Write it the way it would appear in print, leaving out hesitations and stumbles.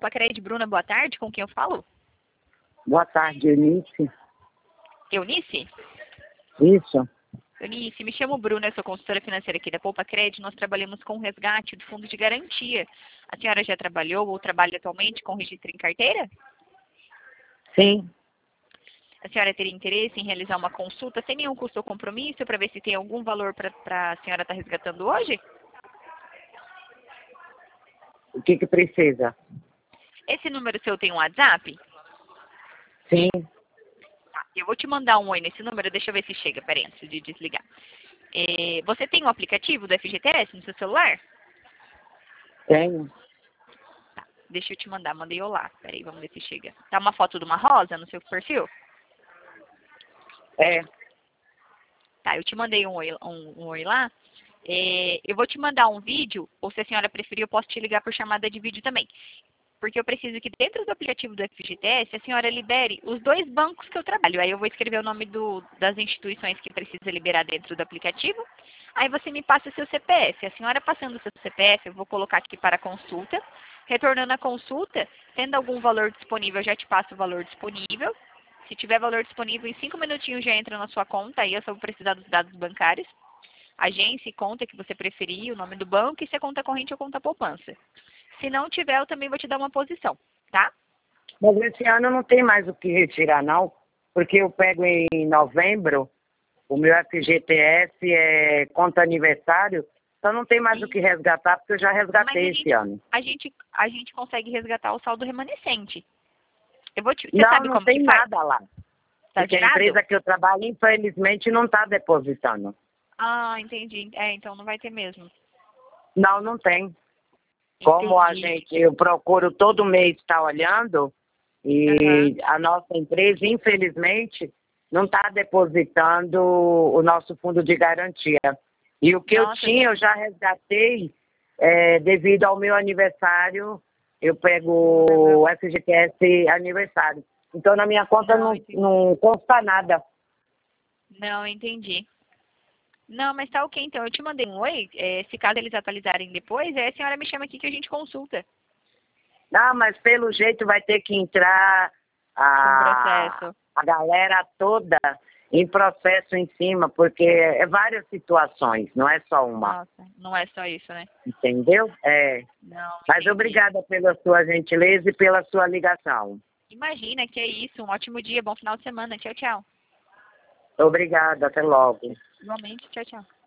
Poupacred, Bruna, boa tarde. Com quem eu falo? Boa tarde, Eunice. Eunice? Isso. Eunice, me chamo Bruna, eu sou consultora financeira aqui da Poupacred. Nós trabalhamos com resgate do fundo de garantia. A senhora já trabalhou ou trabalha atualmente com registro em carteira? Sim. A senhora teria interesse em realizar uma consulta sem nenhum custo ou compromisso para ver se tem algum valor para a senhora estar resgatando hoje? O que precisa? Esse número seu tem um WhatsApp? Sim. Tá, eu vou te mandar um oi nesse número, deixa eu ver se chega, peraí, antes de desligar. Você tem um aplicativo do FGTS no seu celular? Tenho. Tá, deixa eu te mandar, mandei olá, peraí, vamos ver se chega. Tá uma foto de uma rosa no seu perfil? É. Tá, eu te mandei um oi lá. Eu vou te mandar um vídeo, ou se a senhora preferir, eu posso te ligar por chamada de vídeo também. Porque eu preciso que dentro do aplicativo do FGTS, a senhora libere os 2 bancos que eu trabalho. Aí eu vou escrever o nome das instituições que precisa liberar dentro do aplicativo. Aí você me passa o seu CPF. A senhora passando o seu CPF, eu vou colocar aqui para consulta. Retornando a consulta, tendo algum valor disponível, eu já te passo o valor disponível. Se tiver valor disponível, em 5 minutinhos já entra na sua conta. Aí eu só vou precisar dos dados bancários. Agência e conta que você preferir, o nome do banco e se é conta corrente ou conta poupança. Se não tiver, eu também vou te dar uma posição, tá? Mas esse ano não tem mais o que retirar, não. Porque eu pego em novembro, o meu FGTS é conta aniversário, então não tem mais o que resgatar, porque eu já resgatei esse ano. A gente consegue resgatar o saldo remanescente. Você Não, sabe não como tem que faz? nada lá. Tá Porque a zerado? empresa que eu trabalho, infelizmente, não está depositando. Ah, entendi. Então não vai ter mesmo. Não, não tem. Como Entendi. eu procuro todo mês estar olhando, e Aham. a nossa empresa, infelizmente, não está depositando o nosso fundo de garantia. E o que eu Nossa, tinha, eu já resgatei, devido ao meu aniversário, eu pego o FGTS aniversário. Então, na minha conta não consta nada. Não, entendi. Não, mas tá ok, então. Eu te mandei um oi. Se caso eles atualizarem depois, a senhora me chama aqui que a gente consulta. Ah, mas pelo jeito vai ter que entrar Com processo. a galera toda em processo em cima, porque é várias situações, não é só uma. Nossa, não é só isso, né? Entendeu? É. Não, Mas entendi. obrigada pela sua gentileza e pela sua ligação. Imagina, que é isso. Um ótimo dia, bom final de semana. Tchau, tchau. Obrigada, até logo. Igualmente, tchau, tchau.